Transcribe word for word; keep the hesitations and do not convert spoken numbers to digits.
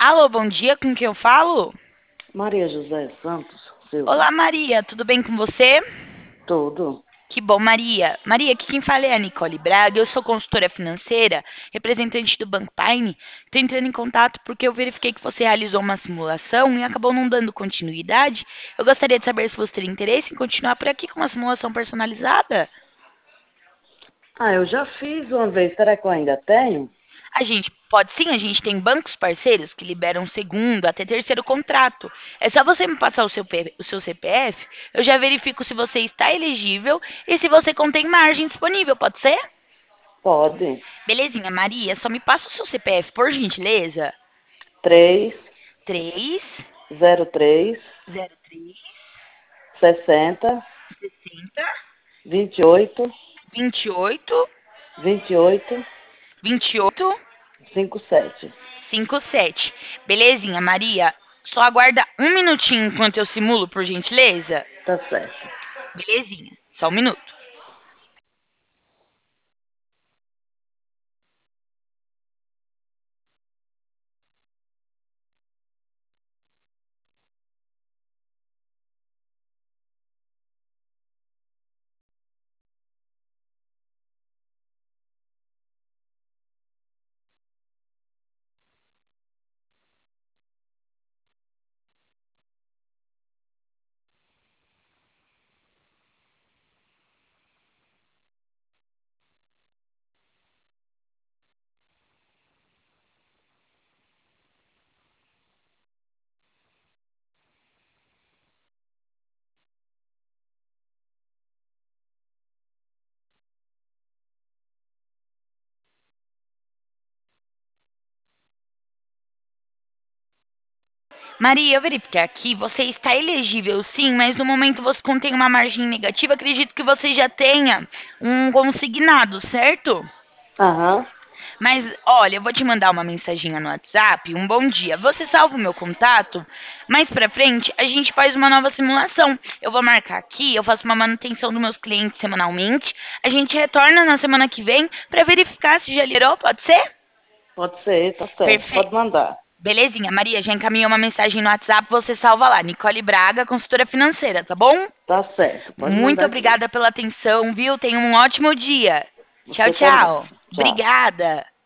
Alô, bom dia, com quem eu falo? Maria José Santos Silva. Olá, Maria, tudo bem com você? Tudo. Que bom, Maria. Maria, aqui quem fala é a Nicole Braga, eu sou consultora financeira, representante do Banco Paine. Estou entrando em contato porque eu verifiquei que você realizou uma simulação e acabou não dando continuidade. Eu gostaria de saber se você teria interesse em continuar por aqui com uma simulação personalizada. Ah, eu já fiz uma vez. Será que eu ainda tenho? A gente pode sim, a gente tem bancos parceiros que liberam segundo até terceiro contrato. É só você me passar o seu, P- o seu C P F, eu já verifico se você está elegível e se você contém margem disponível, pode ser? Pode. Belezinha, Maria, só me passa o seu C P F, por gentileza. Três Três zero três zero três sessenta sessenta vinte e oito vinte e oito vinte e oito vinte e oito cinquenta e sete. cinquenta e sete. Belezinha, Maria. Só aguarda um minutinho enquanto eu simulo, por gentileza. Tá certo. Belezinha, só um minuto. Maria, eu verifiquei aqui, você está elegível sim, mas no momento você contém uma margem negativa. Acredito que você já tenha um consignado, certo? Aham. Mas olha, eu vou te mandar uma mensaginha no WhatsApp. Um bom dia. Você salva o meu contato? Mais pra frente, a gente faz uma nova simulação. Eu vou marcar aqui, eu faço uma manutenção dos meus clientes semanalmente. A gente retorna na semana que vem para verificar se já liberou, pode ser? Pode ser, tá certo. Perfeito. Pode mandar. Belezinha, Maria, já encaminhou uma mensagem no WhatsApp, você salva lá. Nicole Braga, consultora financeira, tá bom? Tá certo. Pode Muito mandar sim. obrigada pela atenção, viu? Tenha um ótimo dia. Tchau, Você também. tchau. Tchau. Obrigada.